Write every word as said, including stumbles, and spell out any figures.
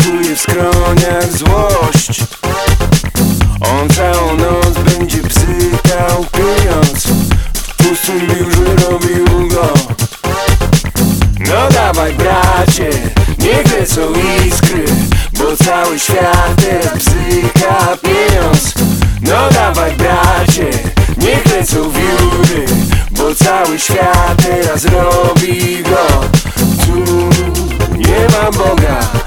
czuje w skroniach złość. On całą noc będzie bzykał pieniądz, w pustym biurze robił go. No dawaj bracie, niech lecą iskry, bo cały świat teraz bzyka pieniądz. No dawaj bracie, niech lecą wióry, bo cały świat teraz robi go. Tu nie ma Boga,